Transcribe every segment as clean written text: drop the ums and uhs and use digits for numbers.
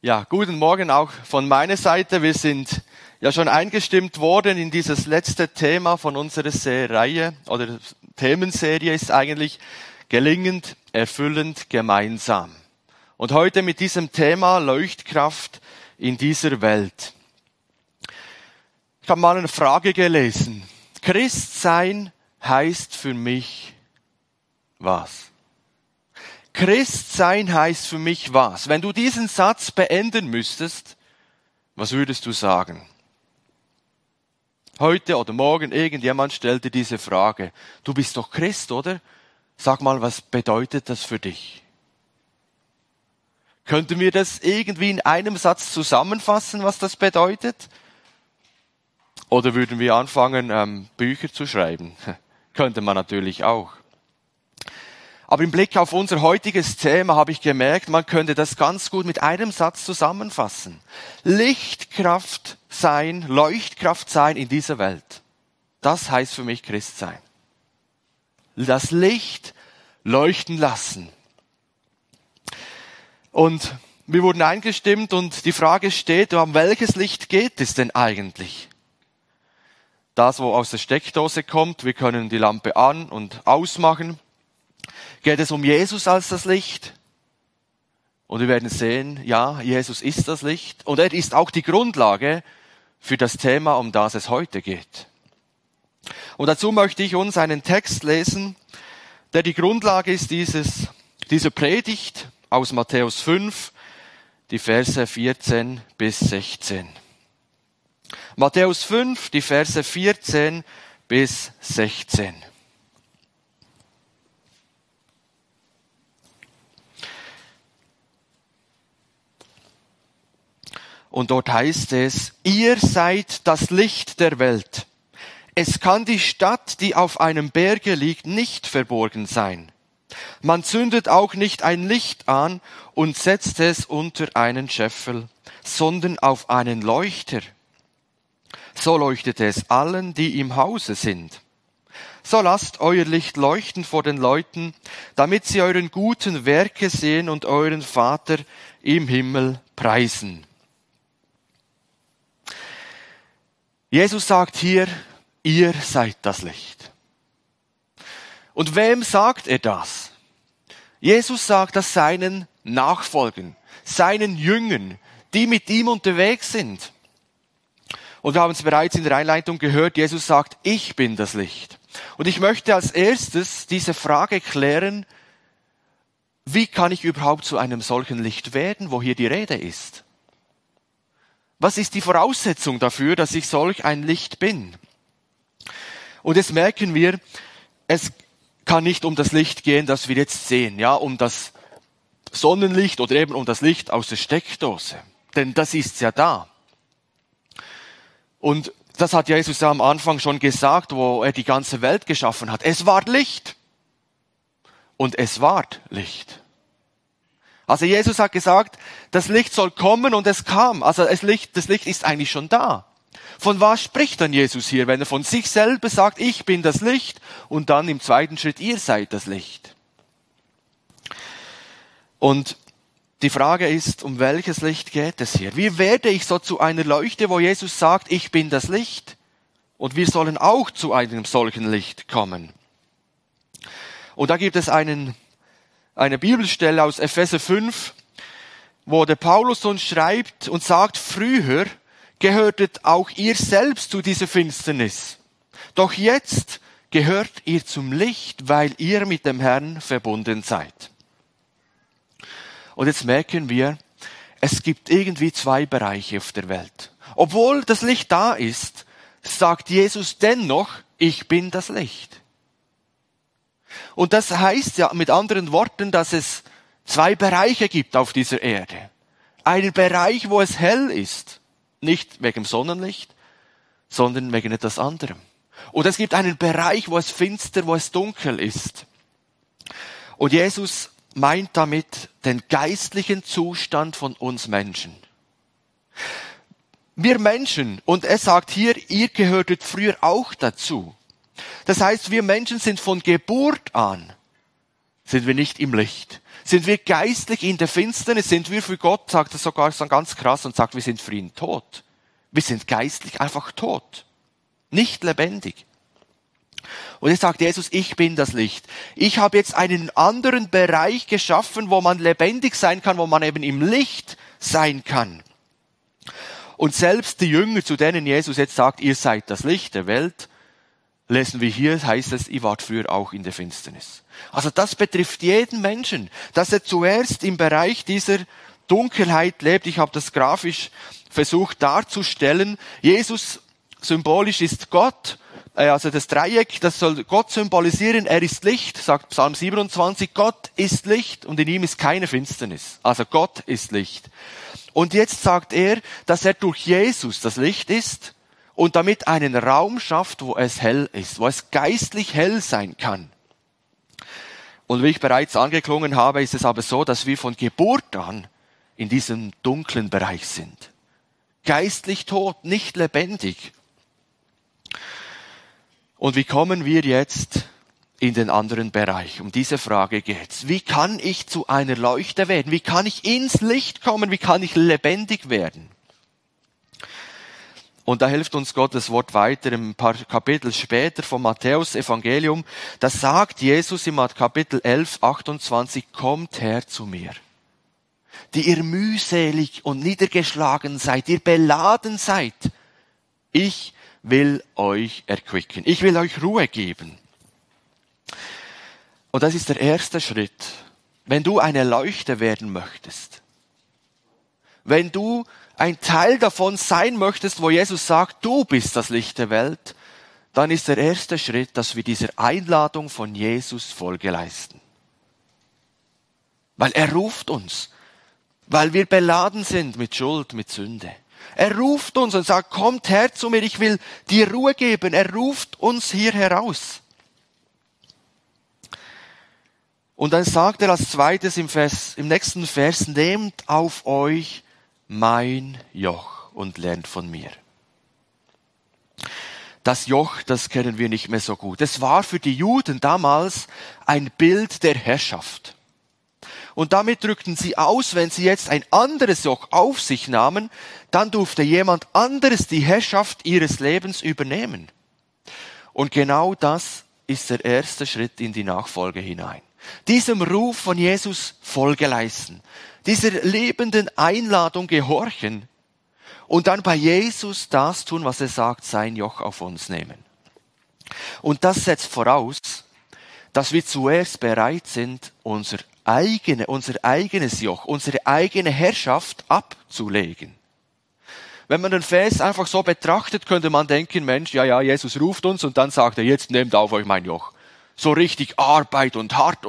Ja, guten Morgen auch von meiner Seite. Wir sind ja schon eingestimmt worden in dieses letzte Thema von unserer Reihe oder Themenserie ist eigentlich gelingend, erfüllend, gemeinsam. Und heute mit diesem Thema Leuchtkraft in dieser Welt. Ich habe mal eine Frage gelesen. Christsein heißt für mich was? Christsein heißt für mich was? Wenn du diesen Satz beenden müsstest, was würdest du sagen? Heute oder morgen irgendjemand stellt dir diese Frage. Du bist doch Christ, oder? Sag mal, was bedeutet das für dich? Könnten wir das irgendwie in einem Satz zusammenfassen, was das bedeutet? Oder würden wir anfangen, Bücher zu schreiben? Könnte man natürlich auch. Aber im Blick auf unser heutiges Thema habe ich gemerkt, man könnte das ganz gut mit einem Satz zusammenfassen. Lichtkraft sein, Leuchtkraft sein in dieser Welt. Das heißt für mich Christsein. Das Licht leuchten lassen. Und wir wurden eingestimmt und die Frage steht, um welches Licht geht es denn eigentlich? Das, wo aus der Steckdose kommt, wir können die Lampe an- und ausmachen. Geht es um Jesus als das Licht? Und wir werden sehen, ja, Jesus ist das Licht. Und er ist auch die Grundlage für das Thema, um das es heute geht. Und dazu möchte ich uns einen Text lesen, der die Grundlage ist dieser Predigt aus Matthäus 5, die Verse 14 bis 16. Matthäus 5, die Verse 14 bis 16. Und dort heißt es, ihr seid das Licht der Welt. Es kann die Stadt, die auf einem Berge liegt, nicht verborgen sein. Man zündet auch nicht ein Licht an und setzt es unter einen Scheffel, sondern auf einen Leuchter. So leuchtet es allen, die im Hause sind. So lasst euer Licht leuchten vor den Leuten, damit sie euren guten Werke sehen und euren Vater im Himmel preisen. Jesus sagt hier, ihr seid das Licht. Und wem sagt er das? Jesus sagt das seinen Nachfolgern, seinen Jüngern, die mit ihm unterwegs sind. Und wir haben es bereits in der Einleitung gehört, Jesus sagt, ich bin das Licht. Und ich möchte als erstes diese Frage klären, wie kann ich überhaupt zu einem solchen Licht werden, wo hier die Rede ist? Was ist die Voraussetzung dafür, dass ich solch ein Licht bin? Und jetzt merken wir, es kann nicht um das Licht gehen, das wir jetzt sehen, ja, um das Sonnenlicht oder eben um das Licht aus der Steckdose. Denn das ist ja da. Und das hat Jesus ja am Anfang schon gesagt, wo er die ganze Welt geschaffen hat. Es war Licht. Und es ward Licht. Also Jesus hat gesagt, das Licht soll kommen und es kam. Also das Licht ist eigentlich schon da. Von was spricht dann Jesus hier, wenn er von sich selber sagt, ich bin das Licht und dann im zweiten Schritt, ihr seid das Licht? Und die Frage ist, um welches Licht geht es hier? Wie werde ich so zu einer Leuchte, wo Jesus sagt, ich bin das Licht? Und wir sollen auch zu einem solchen Licht kommen. Und da gibt es eine Bibelstelle aus Epheser 5, wo der Paulus uns schreibt und sagt, früher gehörtet auch ihr selbst zu dieser Finsternis. Doch jetzt gehört ihr zum Licht, weil ihr mit dem Herrn verbunden seid. Und jetzt merken wir, es gibt irgendwie zwei Bereiche auf der Welt. Obwohl das Licht da ist, sagt Jesus dennoch, ich bin das Licht. Und das heißt ja mit anderen Worten, dass es zwei Bereiche gibt auf dieser Erde. Einen Bereich, wo es hell ist, nicht wegen Sonnenlicht, sondern wegen etwas anderem. Und es gibt einen Bereich, wo es finster, wo es dunkel ist. Und Jesus meint damit den geistlichen Zustand von uns Menschen. Wir Menschen, und er sagt hier, ihr gehörtet früher auch dazu. Das heißt, wir Menschen sind von Geburt an sind wir nicht im Licht. Sind wir geistlich in der Finsternis, sind wir für Gott, sagt er sogar so ganz krass und sagt, wir sind für ihn tot. Wir sind geistlich einfach tot, nicht lebendig. Und jetzt sagt Jesus, ich bin das Licht. Ich habe jetzt einen anderen Bereich geschaffen, wo man lebendig sein kann, wo man eben im Licht sein kann. Und selbst die Jünger, zu denen Jesus jetzt sagt, ihr seid das Licht der Welt, lesen wir hier, heißt es, ihr wart früher auch in der Finsternis. Also das betrifft jeden Menschen, dass er zuerst im Bereich dieser Dunkelheit lebt. Ich habe das grafisch versucht darzustellen. Jesus symbolisch ist Gott, also das Dreieck, das soll Gott symbolisieren. Er ist Licht, sagt Psalm 27, Gott ist Licht und in ihm ist keine Finsternis. Also Gott ist Licht. Und jetzt sagt er, dass er durch Jesus das Licht ist und damit einen Raum schafft, wo es hell ist, wo es geistlich hell sein kann. Und wie ich bereits angeklungen habe, ist es aber so, dass wir von Geburt an in diesem dunklen Bereich sind. Geistlich tot, nicht lebendig. Und wie kommen wir jetzt in den anderen Bereich? Um diese Frage geht's. Wie kann ich zu einer Leuchte werden? Wie kann ich ins Licht kommen? Wie kann ich lebendig werden? Und da hilft uns Gottes Wort weiter, ein paar Kapitel später vom Matthäus-Evangelium. Da sagt Jesus im Kapitel 11, 28, kommt her zu mir, die ihr mühselig und niedergeschlagen seid, ihr beladen seid. Ich will euch erquicken. Ich will euch Ruhe geben. Und das ist der erste Schritt. Wenn du eine Leuchte werden möchtest, wenn du ein Teil davon sein möchtest, wo Jesus sagt, du bist das Licht der Welt, dann ist der erste Schritt, dass wir dieser Einladung von Jesus Folge leisten. Weil er ruft uns, weil wir beladen sind mit Schuld, mit Sünde. Er ruft uns und sagt, kommt her zu mir, ich will dir Ruhe geben. Er ruft uns hier heraus. Und dann sagt er als zweites im nächsten Vers, nehmt auf euch mein Joch und lernt von mir. Das Joch, das kennen wir nicht mehr so gut. Es war für die Juden damals ein Bild der Herrschaft. Und damit drückten sie aus, wenn sie jetzt ein anderes Joch auf sich nahmen, dann durfte jemand anderes die Herrschaft ihres Lebens übernehmen. Und genau das ist der erste Schritt in die Nachfolge hinein. Diesem Ruf von Jesus Folge leisten, dieser lebenden Einladung gehorchen und dann bei Jesus das tun, was er sagt, sein Joch auf uns nehmen. Und das setzt voraus, dass wir zuerst bereit sind, unser eigenes Joch, unsere eigene Herrschaft abzulegen. Wenn man den Vers einfach so betrachtet, könnte man denken, Mensch, ja, Jesus ruft uns und dann sagt er, jetzt nehmt auf euch mein Joch. So richtig Arbeit und hart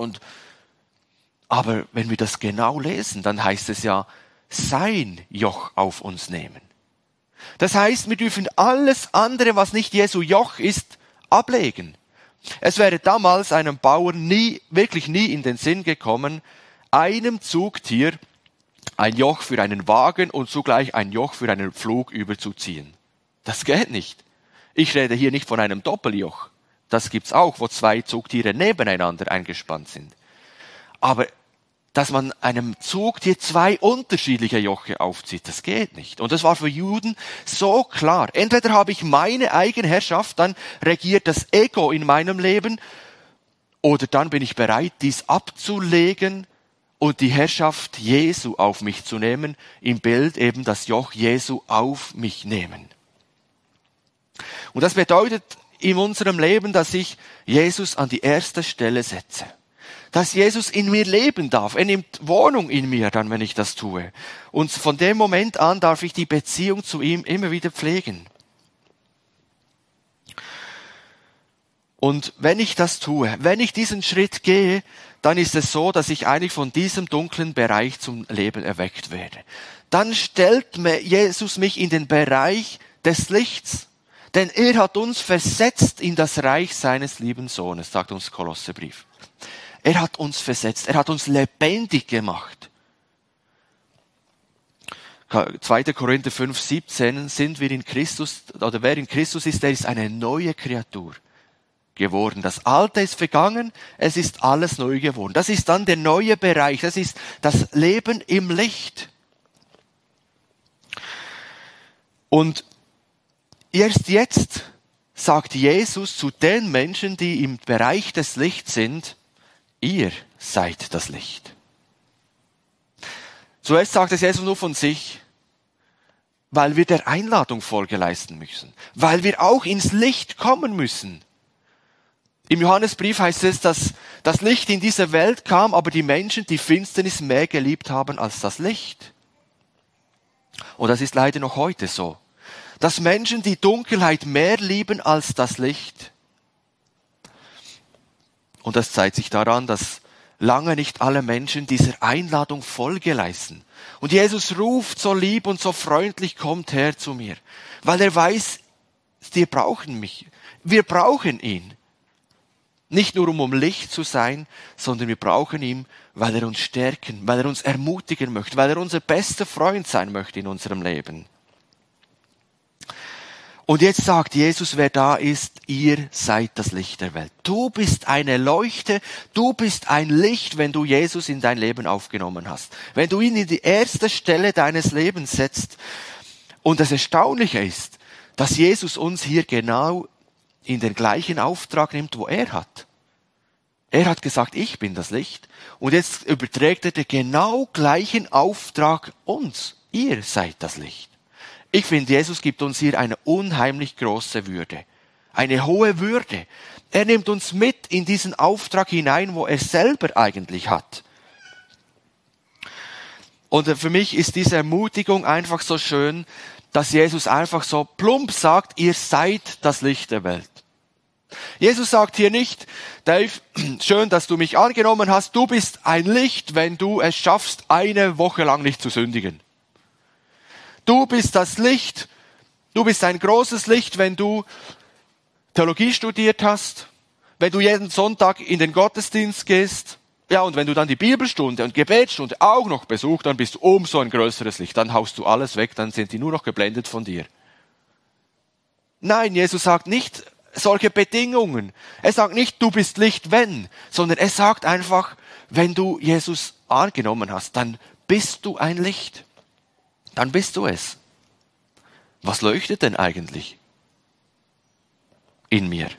aber wenn wir das genau lesen, dann heißt es ja, sein Joch auf uns nehmen. Das heißt, wir dürfen alles andere, was nicht Jesu Joch ist, ablegen. Es wäre damals einem Bauern wirklich nie in den Sinn gekommen, einem Zugtier ein Joch für einen Wagen und zugleich ein Joch für einen Pflug überzuziehen. Das geht nicht. Ich rede hier nicht von einem Doppeljoch. Das gibt's auch, wo zwei Zugtiere nebeneinander eingespannt sind. Aber dass man einem Zugtier zwei unterschiedliche Joche aufzieht, das geht nicht. Und das war für Juden so klar. Entweder habe ich meine eigene Herrschaft, dann regiert das Ego in meinem Leben, oder dann bin ich bereit, dies abzulegen und die Herrschaft Jesu auf mich zu nehmen, im Bild eben das Joch Jesu auf mich nehmen. Und das bedeutet in unserem Leben, dass ich Jesus an die erste Stelle setze. Dass Jesus in mir leben darf. Er nimmt Wohnung in mir dann, wenn ich das tue. Und von dem Moment an darf ich die Beziehung zu ihm immer wieder pflegen. Und wenn ich das tue, wenn ich diesen Schritt gehe, dann ist es so, dass ich eigentlich von diesem dunklen Bereich zum Leben erweckt werde. Dann stellt Jesus mich in den Bereich des Lichts. Denn er hat uns versetzt in das Reich seines lieben Sohnes, sagt uns Kolosserbrief. Er hat uns versetzt, er hat uns lebendig gemacht. 2. Korinther 5, 17 sind wir in Christus, oder wer in Christus ist, der ist eine neue Kreatur. geworden. Das Alte ist vergangen, es ist alles neu geworden. Das ist dann der neue Bereich, das ist das Leben im Licht. Und erst jetzt sagt Jesus zu den Menschen, die im Bereich des Lichts sind, ihr seid das Licht. Zuerst sagt es Jesus nur von sich, weil wir der Einladung Folge leisten müssen, weil wir auch ins Licht kommen müssen. Im Johannesbrief heißt es, dass das Licht in diese Welt kam, aber die Menschen die Finsternis mehr geliebt haben als das Licht. Und das ist leider noch heute so, dass Menschen die Dunkelheit mehr lieben als das Licht. Und das zeigt sich daran, dass lange nicht alle Menschen dieser Einladung Folge leisten. Und Jesus ruft so lieb und so freundlich, kommt her zu mir. Weil er weiß, wir brauchen mich. Wir brauchen ihn. Nicht nur um Licht zu sein, sondern wir brauchen ihn, weil er uns stärken, weil er uns ermutigen möchte, weil er unser bester Freund sein möchte in unserem Leben. Und jetzt sagt Jesus, wer da ist, ihr seid das Licht der Welt. Du bist eine Leuchte, du bist ein Licht, wenn du Jesus in dein Leben aufgenommen hast. Wenn du ihn in die erste Stelle deines Lebens setzt. Und das Erstaunliche ist, dass Jesus uns hier genau in den gleichen Auftrag nimmt, wo er hat. Er hat gesagt, ich bin das Licht. Und jetzt überträgt er den genau gleichen Auftrag uns. Ihr seid das Licht. Ich finde, Jesus gibt uns hier eine unheimlich große Würde. Eine hohe Würde. Er nimmt uns mit in diesen Auftrag hinein, wo er selber eigentlich hat. Und für mich ist diese Ermutigung einfach so schön, dass Jesus einfach so plump sagt, ihr seid das Licht der Welt. Jesus sagt hier nicht, Dave, schön, dass du mich angenommen hast, du bist ein Licht, wenn du es schaffst, eine Woche lang nicht zu sündigen. Du bist das Licht, du bist ein großes Licht, wenn du Theologie studiert hast, wenn du jeden Sonntag in den Gottesdienst gehst, ja, und wenn du dann die Bibelstunde und Gebetsstunde auch noch besuchst, dann bist du umso ein größeres Licht, dann haust du alles weg, dann sind die nur noch geblendet von dir. Nein, Jesus sagt nicht solche Bedingungen. Er sagt nicht, du bist Licht, wenn, sondern er sagt einfach, wenn du Jesus angenommen hast, dann bist du ein Licht. Dann bist du es. Was leuchtet denn eigentlich in mir?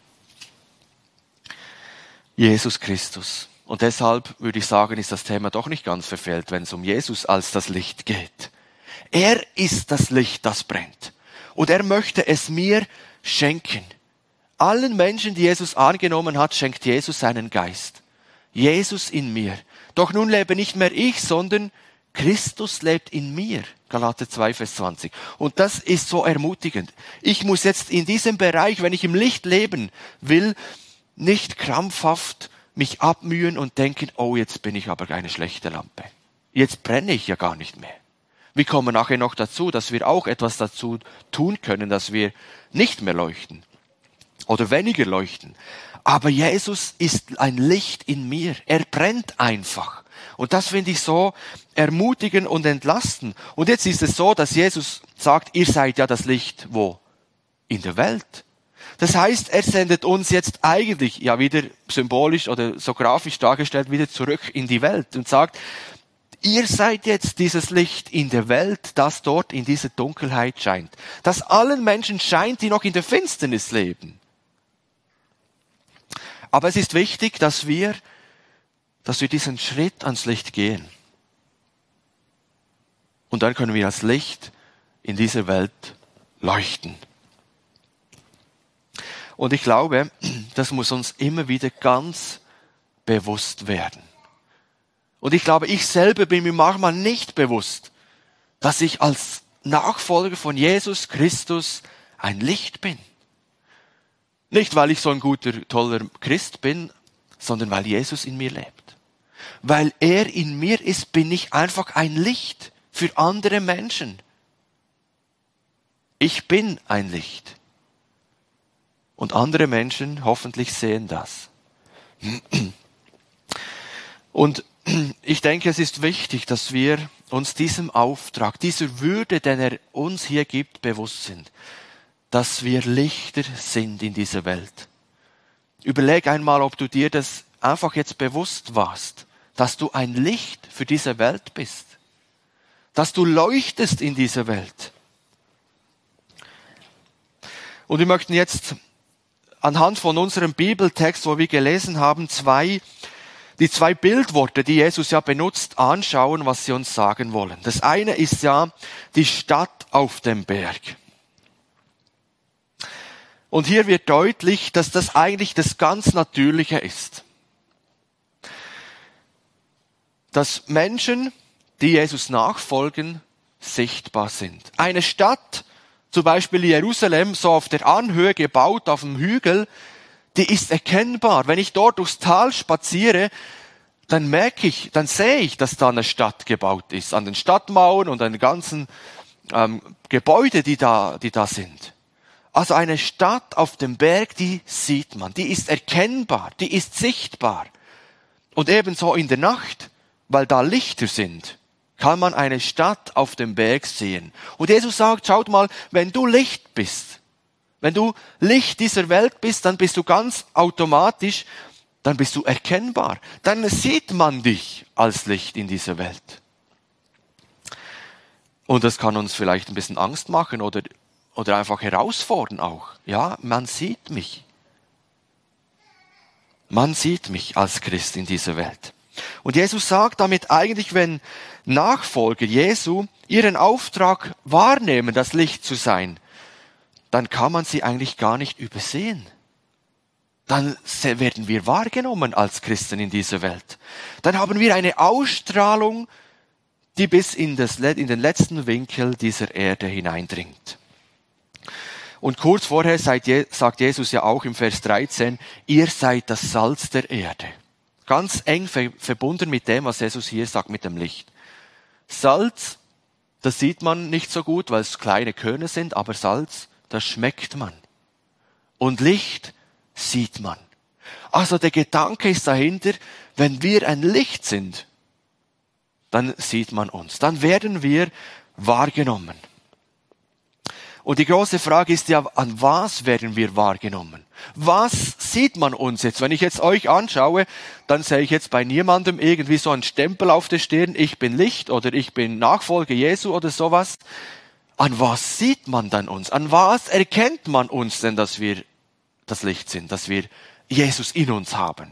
Jesus Christus. Und deshalb würde ich sagen, ist das Thema doch nicht ganz verfehlt, wenn es um Jesus als das Licht geht. Er ist das Licht, das brennt. Und er möchte es mir schenken. Allen Menschen, die Jesus angenommen hat, schenkt Jesus seinen Geist. Jesus in mir. Doch nun lebe nicht mehr ich, sondern Christus lebt in mir. Galater 2, Vers 20. Und das ist so ermutigend. Ich muss jetzt in diesem Bereich, wenn ich im Licht leben will, nicht krampfhaft mich abmühen und denken, oh, jetzt bin ich aber eine schlechte Lampe. Jetzt brenne ich ja gar nicht mehr. Wir kommen nachher noch dazu, dass wir auch etwas dazu tun können, dass wir nicht mehr leuchten oder weniger leuchten. Aber Jesus ist ein Licht in mir. Er brennt einfach. Und das finde ich so ermutigend und entlastend. Und jetzt ist es so, dass Jesus sagt, ihr seid ja das Licht, wo? In der Welt. Das heißt, er sendet uns jetzt eigentlich, ja wieder symbolisch oder so grafisch dargestellt, wieder zurück in die Welt und sagt, ihr seid jetzt dieses Licht in der Welt, das dort in dieser Dunkelheit scheint. Das allen Menschen scheint, die noch in der Finsternis leben. Aber es ist wichtig, dass wir diesen Schritt ans Licht gehen. Und dann können wir als Licht in dieser Welt leuchten. Und ich glaube, das muss uns immer wieder ganz bewusst werden. Und ich glaube, ich selber bin mir manchmal nicht bewusst, dass ich als Nachfolger von Jesus Christus ein Licht bin. Nicht, weil ich so ein guter, toller Christ bin, sondern weil Jesus in mir lebt. Weil er in mir ist, bin ich einfach ein Licht für andere Menschen. Ich bin ein Licht. Und andere Menschen hoffentlich sehen das. Und ich denke, es ist wichtig, dass wir uns diesem Auftrag, dieser Würde, den er uns hier gibt, bewusst sind. Dass wir Lichter sind in dieser Welt. Überleg einmal, ob du dir das einfach jetzt bewusst warst, dass du ein Licht für diese Welt bist, dass du leuchtest in dieser Welt. Und wir möchten jetzt anhand von unserem Bibeltext, wo wir gelesen haben, die zwei Bildworte, die Jesus ja benutzt, anschauen, was sie uns sagen wollen. Das eine ist ja die Stadt auf dem Berg. Und hier wird deutlich, dass das eigentlich das ganz Natürliche ist. Dass Menschen, die Jesus nachfolgen, sichtbar sind. Eine Stadt, zum Beispiel Jerusalem, so auf der Anhöhe gebaut, auf dem Hügel, die ist erkennbar. Wenn ich dort durchs Tal spaziere, dann sehe ich, dass da eine Stadt gebaut ist. An den Stadtmauern und an den ganzen Gebäude, die da sind. Also eine Stadt auf dem Berg, die sieht man, die ist erkennbar, die ist sichtbar. Und ebenso in der Nacht, weil da Lichter sind, kann man eine Stadt auf dem Berg sehen. Und Jesus sagt, schaut mal, wenn du Licht bist, wenn du Licht dieser Welt bist, dann bist du ganz automatisch, dann bist du erkennbar. Dann sieht man dich als Licht in dieser Welt. Und das kann uns vielleicht ein bisschen Angst machen oder einfach herausfordern auch. Ja, man sieht mich. Man sieht mich als Christ in dieser Welt. Und Jesus sagt damit eigentlich, wenn Nachfolger Jesu ihren Auftrag wahrnehmen, das Licht zu sein, dann kann man sie eigentlich gar nicht übersehen. Dann werden wir wahrgenommen als Christen in dieser Welt. Dann haben wir eine Ausstrahlung, die bis in den letzten Winkel dieser Erde hineindringt. Und kurz vorher sagt Jesus ja auch im Vers 13, ihr seid das Salz der Erde. Ganz eng verbunden mit dem, was Jesus hier sagt, mit dem Licht. Salz, das sieht man nicht so gut, weil es kleine Körner sind, aber Salz, das schmeckt man. Und Licht sieht man. Also der Gedanke ist dahinter, wenn wir ein Licht sind, dann sieht man uns, dann werden wir wahrgenommen. Und die große Frage ist ja, an was werden wir wahrgenommen? Was sieht man uns jetzt? Wenn ich jetzt euch anschaue, dann sehe ich jetzt bei niemandem irgendwie so einen Stempel auf der Stirn, ich bin Licht oder ich bin Nachfolger Jesu oder sowas. An was sieht man dann uns? An was erkennt man uns denn, dass wir das Licht sind, dass wir Jesus in uns haben?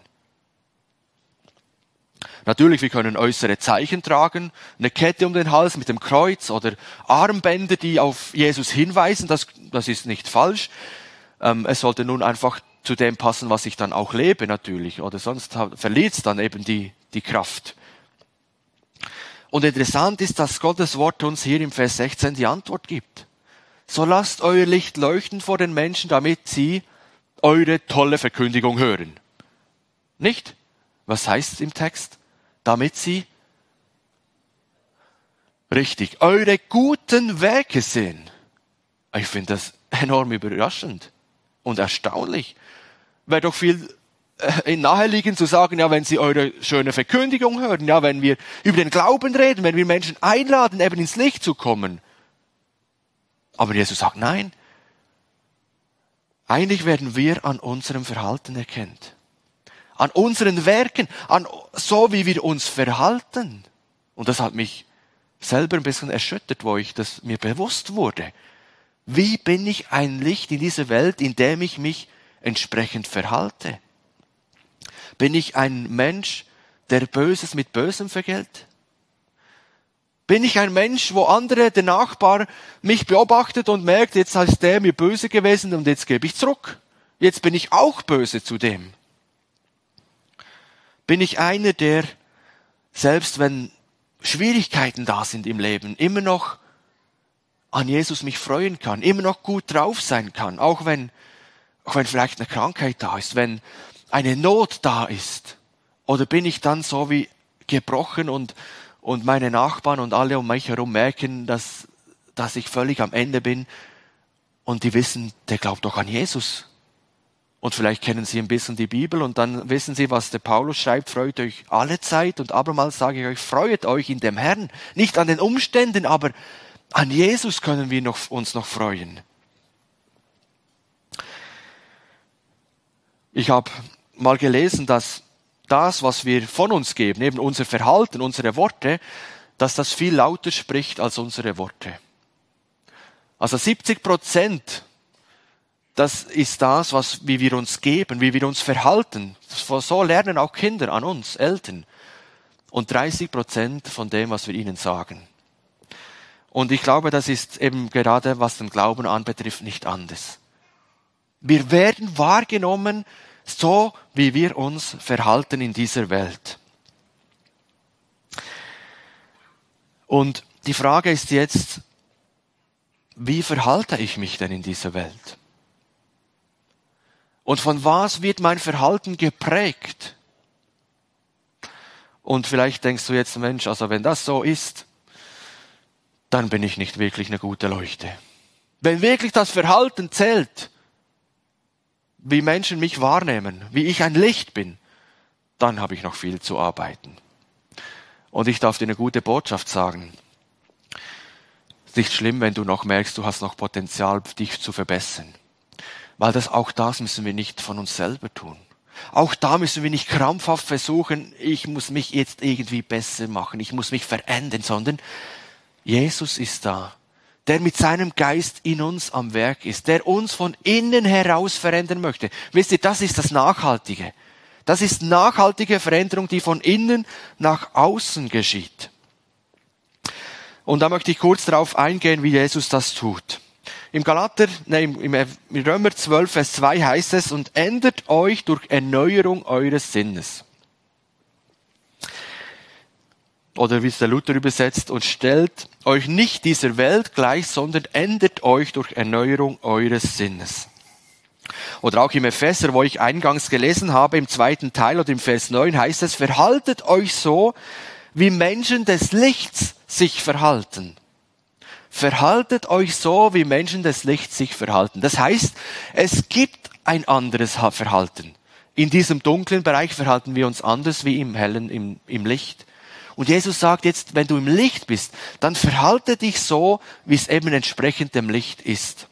Natürlich, wir können äußere Zeichen tragen, eine Kette um den Hals mit dem Kreuz oder Armbänder, die auf Jesus hinweisen, das ist nicht falsch. Es sollte nun einfach zu dem passen, was ich dann auch lebe natürlich, oder sonst verliert es dann eben die Kraft. Und interessant ist, dass Gottes Wort uns hier im Vers 16 die Antwort gibt. So lasst euer Licht leuchten vor den Menschen, damit sie eure tolle Verkündigung hören. Nicht? Was heißt es im Text? Damit sie richtig eure guten Werke sehen. Ich finde das enorm überraschend und erstaunlich. Wäre doch viel naheliegend zu sagen, ja, wenn sie eure schöne Verkündigung hören, ja, wenn wir über den Glauben reden, wenn wir Menschen einladen, eben ins Licht zu kommen. Aber Jesus sagt, nein. Eigentlich werden wir an unserem Verhalten erkannt. An unseren Werken, an so wie wir uns verhalten. Und das hat mich selber ein bisschen erschüttert, wo ich das mir bewusst wurde. Wie bin ich ein Licht in dieser Welt, in dem ich mich entsprechend verhalte? Bin ich ein Mensch, der Böses mit Bösem vergällt? Bin ich ein Mensch, wo der Nachbar mich beobachtet und merkt, jetzt ist der mir böse gewesen und jetzt gebe ich zurück. Jetzt bin ich auch böse zu dem. Bin ich einer, der, selbst wenn Schwierigkeiten da sind im Leben, immer noch an Jesus mich freuen kann, immer noch gut drauf sein kann, auch wenn vielleicht eine Krankheit da ist, wenn eine Not da ist? Oder bin ich dann so wie gebrochen und meine Nachbarn und alle um mich herum merken, dass ich völlig am Ende bin und die wissen, der glaubt doch an Jesus. Und vielleicht kennen Sie ein bisschen die Bibel und dann wissen Sie, was der Paulus schreibt, freut euch alle Zeit. Und abermals sage ich euch, freut euch in dem Herrn. Nicht an den Umständen, aber an Jesus können wir uns noch freuen. Ich habe mal gelesen, dass das, was wir von uns geben, eben unser Verhalten, unsere Worte, dass das viel lauter spricht als unsere Worte. Also 70%, das ist das, wie wir uns geben, wie wir uns verhalten. So lernen auch Kinder an uns, Eltern. Und 30% von dem, was wir ihnen sagen. Und ich glaube, das ist eben gerade, was den Glauben anbetrifft, nicht anders. Wir werden wahrgenommen, so wie wir uns verhalten in dieser Welt. Und die Frage ist jetzt, wie verhalte ich mich denn in dieser Welt? Und von was wird mein Verhalten geprägt? Und vielleicht denkst du jetzt, Mensch, also wenn das so ist, dann bin ich nicht wirklich eine gute Leuchte. Wenn wirklich das Verhalten zählt, wie Menschen mich wahrnehmen, wie ich ein Licht bin, dann habe ich noch viel zu arbeiten. Und ich darf dir eine gute Botschaft sagen. Es ist nicht schlimm, wenn du noch merkst, du hast noch Potenzial, dich zu verbessern. Weil auch das müssen wir nicht von uns selber tun. Auch da müssen wir nicht krampfhaft versuchen, ich muss mich jetzt irgendwie besser machen, ich muss mich verändern, sondern Jesus ist da, der mit seinem Geist in uns am Werk ist, der uns von innen heraus verändern möchte. Wisst ihr, das ist das Nachhaltige. Das ist nachhaltige Veränderung, die von innen nach außen geschieht. Und da möchte ich kurz darauf eingehen, wie Jesus das tut. Im Römer 12, Vers 2 heißt es, und ändert euch durch Erneuerung eures Sinnes. Oder wie es der Luther übersetzt, und stellt euch nicht dieser Welt gleich, sondern ändert euch durch Erneuerung eures Sinnes. Oder auch im Epheser, wo ich eingangs gelesen habe, im 2. Teil oder im Vers 9 heißt es, verhaltet euch so, wie Menschen des Lichts sich verhalten. Verhaltet euch so, wie Menschen des Lichts sich verhalten. Das heißt, es gibt ein anderes Verhalten. In diesem dunklen Bereich verhalten wir uns anders wie im hellen, im Licht. Und Jesus sagt jetzt, wenn du im Licht bist, dann verhalte dich so, wie es eben entsprechend dem Licht ist.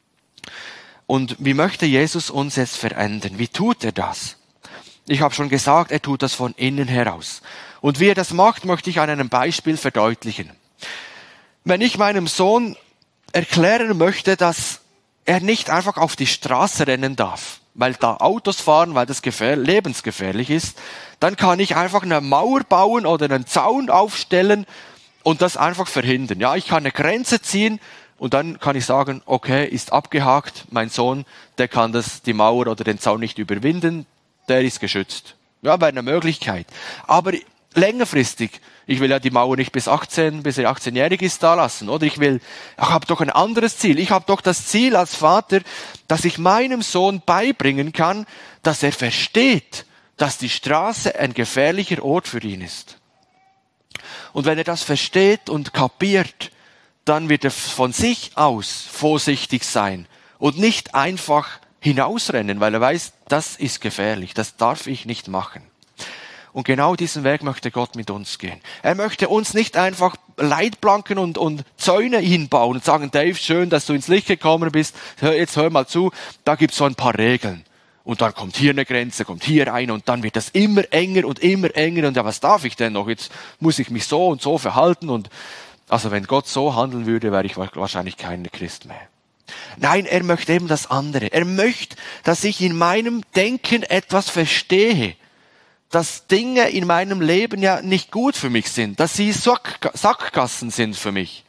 Und wie möchte Jesus uns jetzt verändern? Wie tut er das? Ich habe schon gesagt, er tut das von innen heraus. Und wie er das macht, möchte ich an einem Beispiel verdeutlichen. Wenn ich meinem Sohn erklären möchte, dass er nicht einfach auf die Straße rennen darf, weil da Autos fahren, weil das lebensgefährlich ist, dann kann ich einfach eine Mauer bauen oder einen Zaun aufstellen und das einfach verhindern. Ja, ich kann eine Grenze ziehen und dann kann ich sagen, okay, ist abgehakt, mein Sohn, der kann die Mauer oder den Zaun nicht überwinden, der ist geschützt. Ja, wäre eine Möglichkeit. Aber längerfristig, ich will ja die Mauer nicht bis er 18-jährig ist, da lassen, oder? Ich habe doch ein anderes Ziel. Ich habe doch das Ziel als Vater, dass ich meinem Sohn beibringen kann, dass er versteht, dass die Straße ein gefährlicher Ort für ihn ist. Und wenn er das versteht und kapiert, dann wird er von sich aus vorsichtig sein und nicht einfach hinausrennen, weil er weiß, das ist gefährlich, das darf ich nicht machen. Und genau diesen Weg möchte Gott mit uns gehen. Er möchte uns nicht einfach Leitplanken und Zäune hinbauen und sagen, Dave, schön, dass du ins Licht gekommen bist. Jetzt hör mal zu, da gibt's so ein paar Regeln. Und dann kommt hier eine Grenze, kommt hier eine und dann wird das immer enger und immer enger. Und ja, was darf ich denn noch? Jetzt muss ich mich so und so verhalten. Und also wenn Gott so handeln würde, wäre ich wahrscheinlich kein Christ mehr. Nein, er möchte eben das andere. Er möchte, dass ich in meinem Denken etwas verstehe. Dass Dinge in meinem Leben ja nicht gut für mich sind, dass sie Sackgassen sind für mich.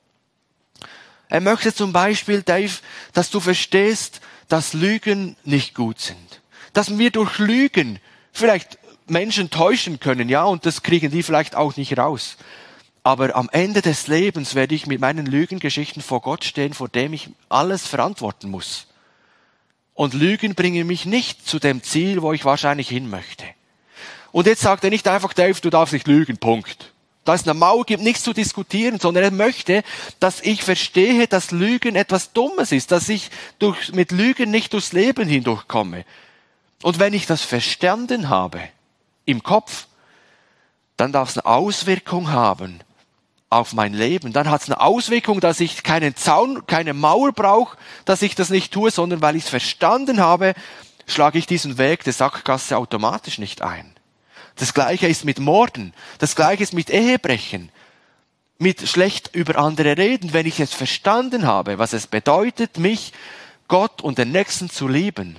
Er möchte zum Beispiel, Dave, dass du verstehst, dass Lügen nicht gut sind. Dass wir durch Lügen vielleicht Menschen täuschen können, ja, und das kriegen die vielleicht auch nicht raus. Aber am Ende des Lebens werde ich mit meinen Lügengeschichten vor Gott stehen, vor dem ich alles verantworten muss. Und Lügen bringen mich nicht zu dem Ziel, wo ich wahrscheinlich hin möchte. Und jetzt sagt er nicht einfach, Dave, du darfst nicht lügen, Punkt. Da ist eine Mauer, gibt nichts zu diskutieren, sondern er möchte, dass ich verstehe, dass Lügen etwas Dummes ist, dass ich mit Lügen nicht durchs Leben hindurchkomme. Und wenn ich das verstanden habe, im Kopf, dann darf es eine Auswirkung haben auf mein Leben. Dann hat es eine Auswirkung, dass ich keinen Zaun, keine Mauer brauche, dass ich das nicht tue, sondern weil ich es verstanden habe, schlage ich diesen Weg der Sackgasse automatisch nicht ein. Das Gleiche ist mit Morden. Das Gleiche ist mit Ehebrechen. Mit schlecht über andere reden. Wenn ich es verstanden habe, was es bedeutet, mich, Gott und den Nächsten zu lieben,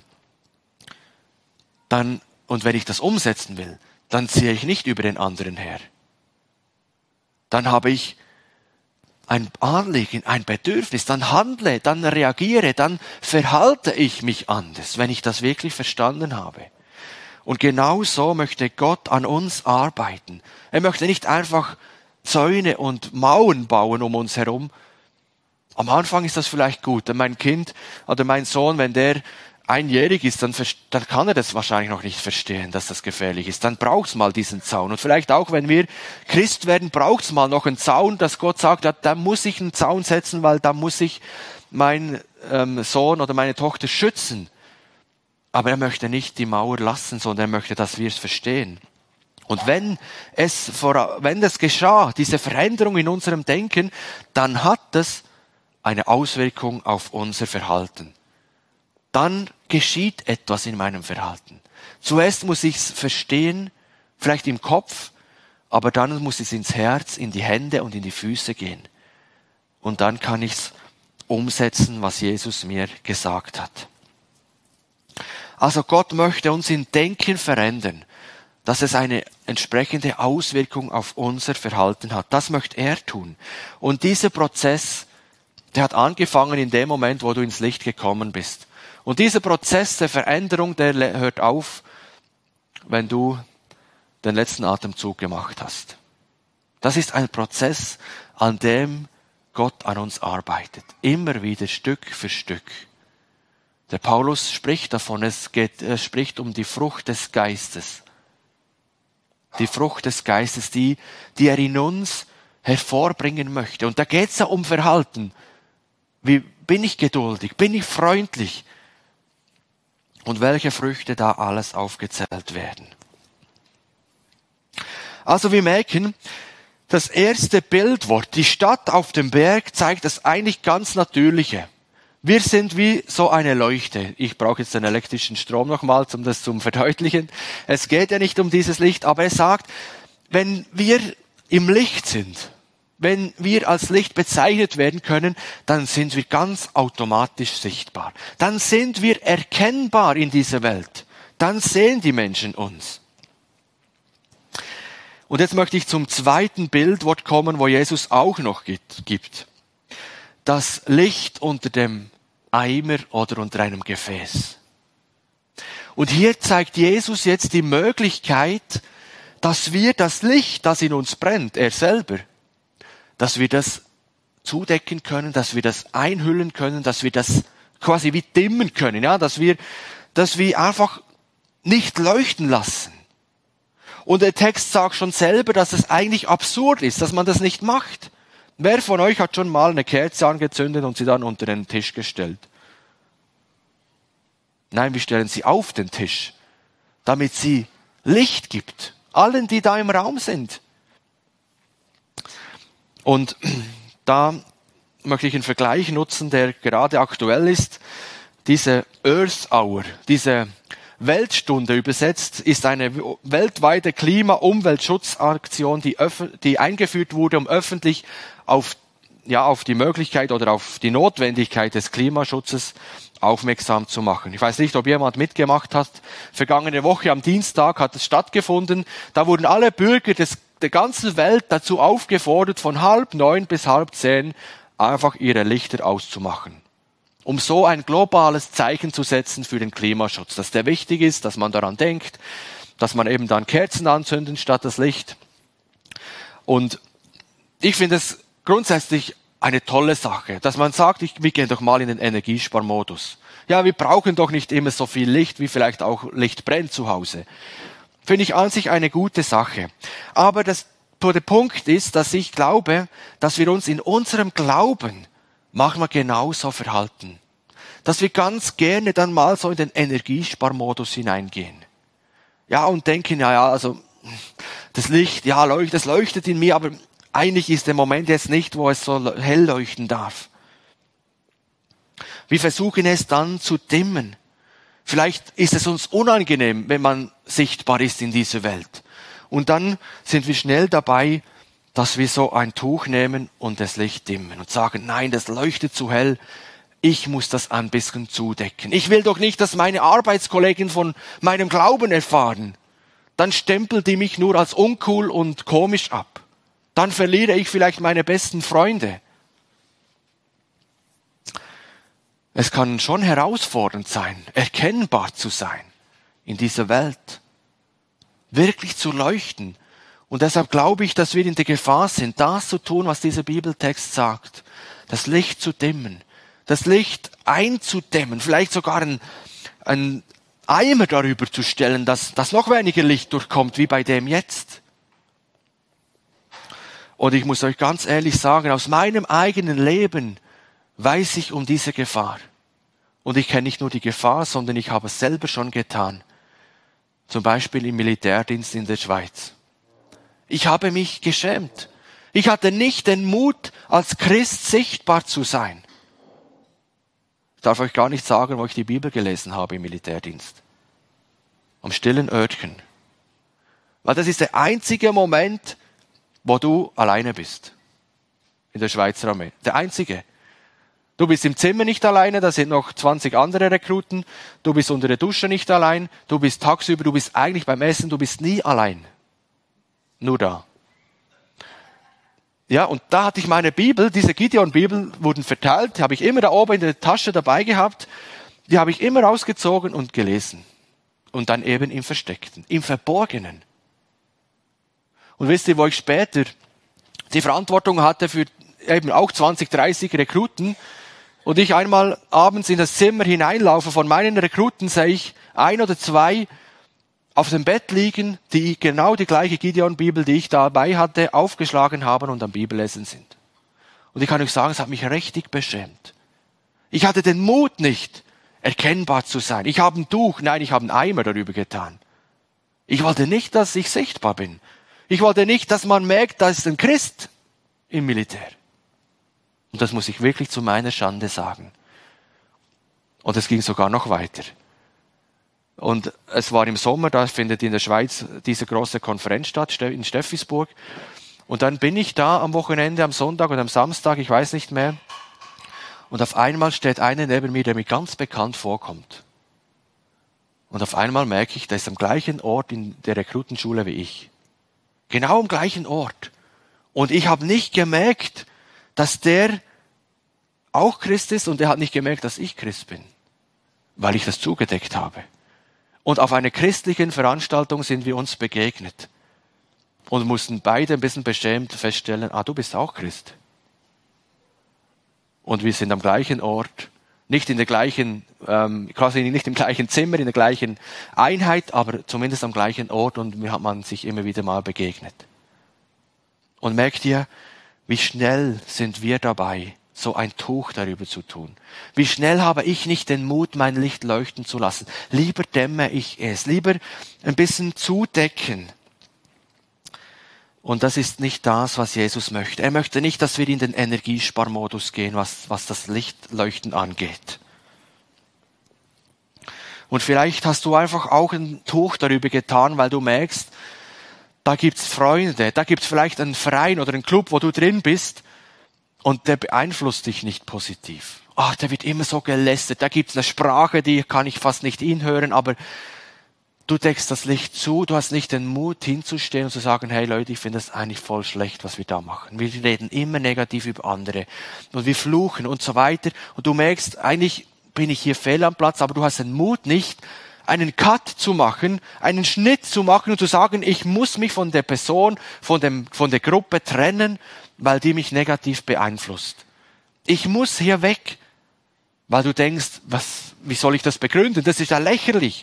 dann, und wenn ich das umsetzen will, dann ziehe ich nicht über den anderen her. Dann habe ich ein Anliegen, ein Bedürfnis, dann handle, dann reagiere, dann verhalte ich mich anders, wenn ich das wirklich verstanden habe. Und genau so möchte Gott an uns arbeiten. Er möchte nicht einfach Zäune und Mauern bauen um uns herum. Am Anfang ist das vielleicht gut. Denn mein Kind oder mein Sohn, wenn der einjährig ist, dann kann er das wahrscheinlich noch nicht verstehen, dass das gefährlich ist. Dann braucht's mal diesen Zaun. Und vielleicht auch, wenn wir Christ werden, braucht's mal noch einen Zaun, dass Gott sagt, ja, da muss ich einen Zaun setzen, weil da muss ich meinen Sohn oder meine Tochter schützen. Aber er möchte nicht die Mauer lassen, sondern er möchte, dass wir es verstehen. Und wenn das geschah, diese Veränderung in unserem Denken, dann hat das eine Auswirkung auf unser Verhalten. Dann geschieht etwas in meinem Verhalten. Zuerst muss ich es verstehen, vielleicht im Kopf, aber dann muss es ins Herz, in die Hände und in die Füße gehen. Und dann kann ich es umsetzen, was Jesus mir gesagt hat. Also Gott möchte uns im Denken verändern, dass es eine entsprechende Auswirkung auf unser Verhalten hat. Das möchte er tun. Und dieser Prozess, der hat angefangen in dem Moment, wo du ins Licht gekommen bist. Und dieser Prozess der Veränderung, der hört auf, wenn du den letzten Atemzug gemacht hast. Das ist ein Prozess, an dem Gott an uns arbeitet. Immer wieder Stück für Stück. Der Paulus spricht davon, er spricht um die Frucht des Geistes. Die Frucht des Geistes, die er in uns hervorbringen möchte. Und da geht es ja um Verhalten. Wie bin ich geduldig? Bin ich freundlich? Und welche Früchte da alles aufgezählt werden. Also wir merken, das erste Bildwort, die Stadt auf dem Berg, zeigt das eigentlich ganz Natürliche. Wir sind wie so eine Leuchte. Ich brauche jetzt den elektrischen Strom nochmals, um das zu verdeutlichen. Es geht ja nicht um dieses Licht, aber er sagt, wenn wir im Licht sind, wenn wir als Licht bezeichnet werden können, dann sind wir ganz automatisch sichtbar. Dann sind wir erkennbar in dieser Welt. Dann sehen die Menschen uns. Und jetzt möchte ich zum zweiten Bildwort kommen, wo Jesus auch noch gibt. Das Licht unter dem Eimer oder unter einem Gefäß. Und hier zeigt Jesus jetzt die Möglichkeit, dass wir das Licht, das in uns brennt, er selber, dass wir das zudecken können, dass wir das einhüllen können, dass wir das quasi wie dimmen können, ja, dass wir einfach nicht leuchten lassen. Und der Text sagt schon selber, dass es eigentlich absurd ist, dass man das nicht macht. Wer von euch hat schon mal eine Kerze angezündet und sie dann unter den Tisch gestellt? Nein, wir stellen sie auf den Tisch, damit sie Licht gibt. Allen, die da im Raum sind. Und da möchte ich einen Vergleich nutzen, der gerade aktuell ist. Diese Earth Hour, diese Weltstunde übersetzt, ist eine weltweite Klima-Umweltschutzaktion, die eingeführt wurde, um öffentlich auf die Möglichkeit oder auf die Notwendigkeit des Klimaschutzes aufmerksam zu machen. Ich weiß nicht, ob jemand mitgemacht hat. Vergangene Woche am Dienstag hat es stattgefunden. Da wurden alle Bürger der ganzen Welt dazu aufgefordert, von 8:30 bis 9:30 einfach ihre Lichter auszumachen. Um so ein globales Zeichen zu setzen für den Klimaschutz, dass der wichtig ist, dass man daran denkt, dass man eben dann Kerzen anzündet statt das Licht. Und ich finde es grundsätzlich eine tolle Sache, dass man sagt, wir gehen doch mal in den Energiesparmodus. Ja, wir brauchen doch nicht immer so viel Licht, wie vielleicht auch Licht brennt zu Hause. Finde ich an sich eine gute Sache. Aber der Punkt ist, dass ich glaube, dass wir uns in unserem Glauben manchmal genauso verhalten. Dass wir ganz gerne dann mal so in den Energiesparmodus hineingehen. Ja, und denken, also das Licht, das leuchtet in mir, aber eigentlich ist der Moment jetzt nicht, wo es so hell leuchten darf. Wir versuchen es dann zu dimmen. Vielleicht ist es uns unangenehm, wenn man sichtbar ist in dieser Welt. Und dann sind wir schnell dabei, dass wir so ein Tuch nehmen und das Licht dimmen und sagen, nein, das leuchtet zu hell, ich muss das ein bisschen zudecken. Ich will doch nicht, dass meine Arbeitskollegen von meinem Glauben erfahren. Dann stempelt die mich nur als uncool und komisch ab. Dann verliere ich vielleicht meine besten Freunde. Es kann schon herausfordernd sein, erkennbar zu sein in dieser Welt, wirklich zu leuchten. Und deshalb glaube ich, dass wir in der Gefahr sind, das zu tun, was dieser Bibeltext sagt, das Licht zu dimmen, das Licht einzudämmen, vielleicht sogar einen Eimer darüber zu stellen, dass noch weniger Licht durchkommt, wie bei dem jetzt. Und ich muss euch ganz ehrlich sagen, aus meinem eigenen Leben weiß ich um diese Gefahr. Und ich kenne nicht nur die Gefahr, sondern ich habe es selber schon getan. Zum Beispiel im Militärdienst in der Schweiz. Ich habe mich geschämt. Ich hatte nicht den Mut, als Christ sichtbar zu sein. Ich darf euch gar nicht sagen, wo ich die Bibel gelesen habe im Militärdienst. Am stillen Örtchen. Weil das ist der einzige Moment, wo du alleine bist. In der Schweizer Armee. Der einzige. Du bist im Zimmer nicht alleine, da sind noch 20 andere Rekruten. Du bist unter der Dusche nicht allein. Du bist tagsüber, du bist eigentlich beim Essen, du bist nie allein. Nur da. Ja, und da hatte ich meine Bibel, diese Gideon-Bibel wurden verteilt, die habe ich immer da oben in der Tasche dabei gehabt. Die habe ich immer rausgezogen und gelesen. Und dann eben im Versteckten, im Verborgenen. Und wisst ihr, wo ich später die Verantwortung hatte für eben auch 20, 30 Rekruten und ich einmal abends in das Zimmer hineinlaufe von meinen Rekruten, sehe ich ein oder zwei auf dem Bett liegen, die genau die gleiche Gideon-Bibel, die ich dabei hatte, aufgeschlagen haben und am Bibellesen sind. Und ich kann euch sagen, es hat mich richtig beschämt. Ich hatte den Mut nicht, erkennbar zu sein. Ich habe ein Tuch, nein, ich habe einen Eimer darüber getan. Ich wollte nicht, dass ich sichtbar bin. Ich wollte nicht, dass man merkt, da ist ein Christ im Militär. Und das muss ich wirklich zu meiner Schande sagen. Und es ging sogar noch weiter. Und es war im Sommer, da findet in der Schweiz diese große Konferenz statt, in Steffisburg. Und dann bin ich da am Wochenende, am Sonntag oder am Samstag, ich weiß nicht mehr. Und auf einmal steht einer neben mir, der mir ganz bekannt vorkommt. Und auf einmal merke ich, der ist am gleichen Ort in der Rekrutenschule wie ich. Genau am gleichen Ort. Und ich habe nicht gemerkt, dass der auch Christ ist und er hat nicht gemerkt, dass ich Christ bin, weil ich das zugedeckt habe. Und auf einer christlichen Veranstaltung sind wir uns begegnet und mussten beide ein bisschen beschämt feststellen, du bist auch Christ. Und wir sind am gleichen Ort, nicht in der gleichen, quasi nicht im gleichen Zimmer, in der gleichen Einheit, aber zumindest am gleichen Ort und mir hat man sich immer wieder mal begegnet. Und merkt ihr, wie schnell sind wir dabei, so ein Tuch darüber zu tun. Wie schnell habe ich nicht den Mut, mein Licht leuchten zu lassen. Lieber dämme ich es, lieber ein bisschen zudecken. Und das ist nicht das, was Jesus möchte. Er möchte nicht, dass wir in den Energiesparmodus gehen, was das Lichtleuchten angeht. Und vielleicht hast du einfach auch ein Tuch darüber getan, weil du merkst, da gibt's Freunde, da gibt's vielleicht einen Verein oder einen Club, wo du drin bist und der beeinflusst dich nicht positiv. Der wird immer so gelästert, da gibt's eine Sprache, die kann ich fast nicht hinhören, aber du deckst das Licht zu, du hast nicht den Mut hinzustehen und zu sagen, hey Leute, ich finde das eigentlich voll schlecht, was wir da machen. Wir reden immer negativ über andere und wir fluchen und so weiter und du merkst, eigentlich bin ich hier fehl am Platz, aber du hast den Mut nicht, einen Cut zu machen, einen Schnitt zu machen und zu sagen, ich muss mich von der Person, von der Gruppe trennen, weil die mich negativ beeinflusst. Ich muss hier weg, weil du denkst, wie soll ich das begründen? Das ist ja lächerlich.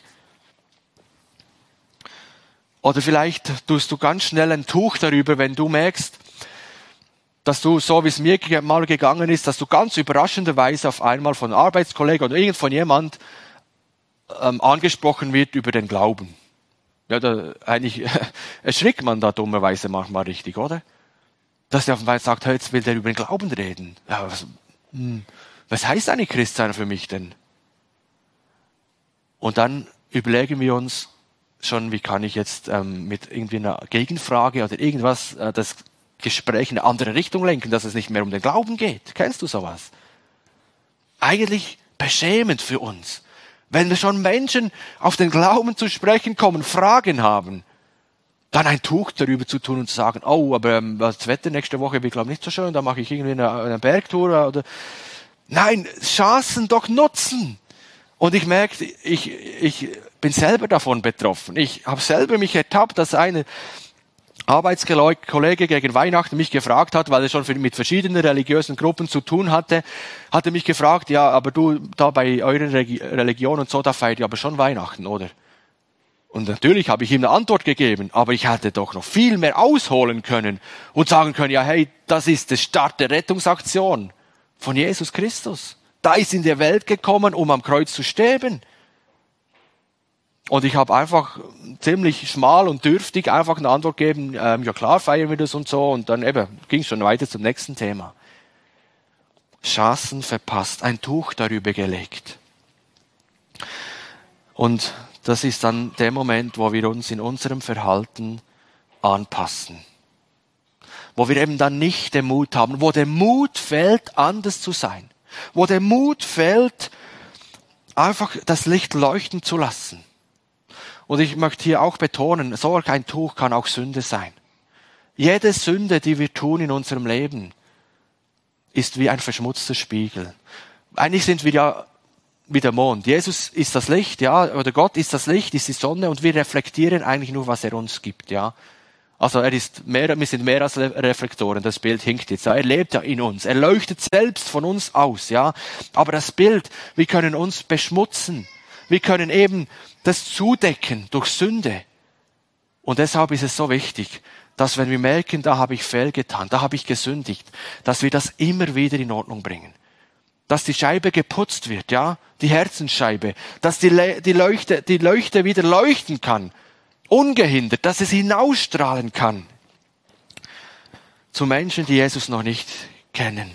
Oder vielleicht tust du ganz schnell ein Tuch darüber, wenn du merkst, dass du, so wie es mir mal gegangen ist, dass du ganz überraschenderweise auf einmal von Arbeitskollegen oder irgend von jemand angesprochen wird über den Glauben. Ja, eigentlich erschrickt man da dummerweise manchmal richtig, oder? Dass der auf einmal sagt, hey, jetzt will der über den Glauben reden. Ja, was heißt eigentlich Christsein für mich denn? Und dann überlegen wir uns schon, wie kann ich jetzt mit irgendwie einer Gegenfrage oder irgendwas das Gespräch in eine andere Richtung lenken, dass es nicht mehr um den Glauben geht. Kennst du sowas? Eigentlich beschämend für uns. Wenn wir schon Menschen auf den Glauben zu sprechen kommen, Fragen haben, dann ein Tuch darüber zu tun und zu sagen, oh, aber das Wetter nächste Woche wird, glaube ich, nicht so schön, da mache ich irgendwie eine Bergtour. Oder nein, Chancen doch nutzen. Und ich merke, ich bin selber davon betroffen. Ich habe selber mich ertappt, dass eine Arbeitskollege gegen Weihnachten mich gefragt hat, weil er schon mit verschiedenen religiösen Gruppen zu tun hatte, hat er mich gefragt, ja, aber du, da bei eurer Religion und so, da feiert ihr aber schon Weihnachten, oder? Und natürlich habe ich ihm eine Antwort gegeben, aber ich hätte doch noch viel mehr ausholen können und sagen können, ja, hey, das ist der Start der Rettungsaktion von Jesus Christus. Da ist in die Welt gekommen, um am Kreuz zu sterben. Und ich habe einfach ziemlich schmal und dürftig einfach eine Antwort gegeben, ja klar, feiern wir das und so. Und dann ging es schon weiter zum nächsten Thema. Chancen verpasst, ein Tuch darüber gelegt. Und das ist dann der Moment, wo wir uns in unserem Verhalten anpassen. Wo wir eben dann nicht den Mut haben, wo der Mut fehlt, anders zu sein. Wo der Mut fehlt, einfach das Licht leuchten zu lassen. Und ich möchte hier auch betonen, so ein Tuch kann auch Sünde sein. Jede Sünde, die wir tun in unserem Leben, ist wie ein verschmutzter Spiegel. Eigentlich sind wir ja wie der Mond. Jesus ist das Licht, ja, oder Gott ist das Licht, ist die Sonne und wir reflektieren eigentlich nur, was er uns gibt, ja. Also wir sind mehr als Reflektoren, das Bild hinkt jetzt, ja. Er lebt ja in uns, er leuchtet selbst von uns aus, ja. Aber das Bild, wir können uns beschmutzen, wir können eben das zudecken durch Sünde. Und deshalb ist es so wichtig, dass wenn wir merken, da habe ich fehlgetan, da habe ich gesündigt, dass wir das immer wieder in Ordnung bringen. Dass die Scheibe geputzt wird, ja, die Herzensscheibe, dass die Leuchte wieder leuchten kann, ungehindert, dass es hinausstrahlen kann zu Menschen, die Jesus noch nicht kennen.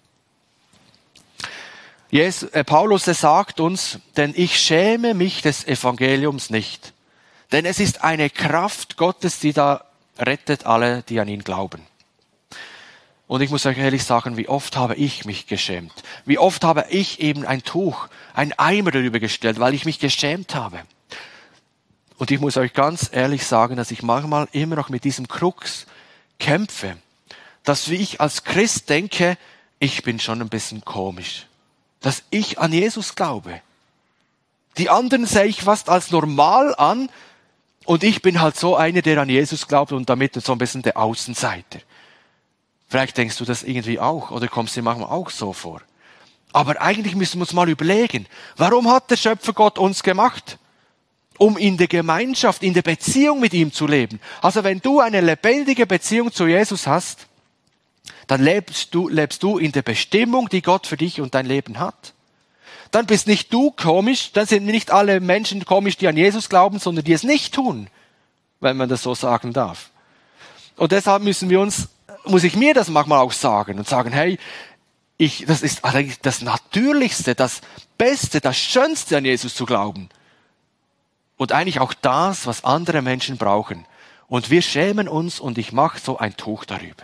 Paulus sagt uns, denn ich schäme mich des Evangeliums nicht, denn es ist eine Kraft Gottes, die da rettet alle, die an ihn glauben. Und ich muss euch ehrlich sagen, wie oft habe ich mich geschämt. Wie oft habe ich eben ein Tuch, ein Eimer darüber gestellt, weil ich mich geschämt habe. Und ich muss euch ganz ehrlich sagen, dass ich manchmal immer noch mit diesem Krux kämpfe. Dass wie ich als Christ denke, ich bin schon ein bisschen komisch. Dass ich an Jesus glaube. Die anderen sehe ich fast als normal an und ich bin halt so einer, der an Jesus glaubt und damit so ein bisschen der Außenseiter. Vielleicht denkst du das irgendwie auch oder kommst dir manchmal auch so vor. Aber eigentlich müssen wir uns mal überlegen, warum hat der Schöpfer Gott uns gemacht? Um in der Gemeinschaft, in der Beziehung mit ihm zu leben. Also wenn du eine lebendige Beziehung zu Jesus hast, dann lebst du in der Bestimmung, die Gott für dich und dein Leben hat. Dann bist nicht du komisch, dann sind nicht alle Menschen komisch, die an Jesus glauben, sondern die es nicht tun, wenn man das so sagen darf. Und deshalb muss ich mir das manchmal auch sagen und sagen, hey, das ist eigentlich das Natürlichste, das Beste, das Schönste an Jesus zu glauben. Und eigentlich auch das, was andere Menschen brauchen. Und wir schämen uns und ich mache so ein Tuch darüber.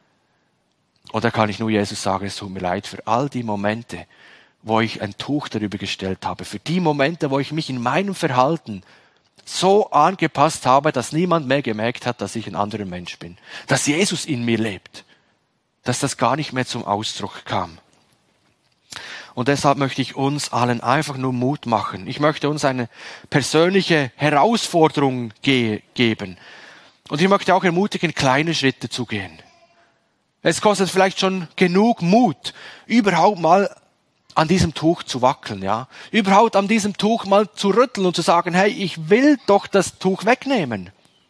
Und da kann ich nur Jesus sagen, es tut mir leid für all die Momente, wo ich ein Tuch darüber gestellt habe. Für die Momente, wo ich mich in meinem Verhalten so angepasst habe, dass niemand mehr gemerkt hat, dass ich ein anderer Mensch bin. Dass Jesus in mir lebt. Dass das gar nicht mehr zum Ausdruck kam. Und deshalb möchte ich uns allen einfach nur Mut machen. Ich möchte uns eine persönliche Herausforderung geben. Und ich möchte auch ermutigen, kleine Schritte zu gehen. Es kostet vielleicht schon genug Mut, überhaupt mal an diesem Tuch zu wackeln, ja. Überhaupt an diesem Tuch mal zu rütteln und zu sagen, hey, ich will doch das Tuch wegnehmen.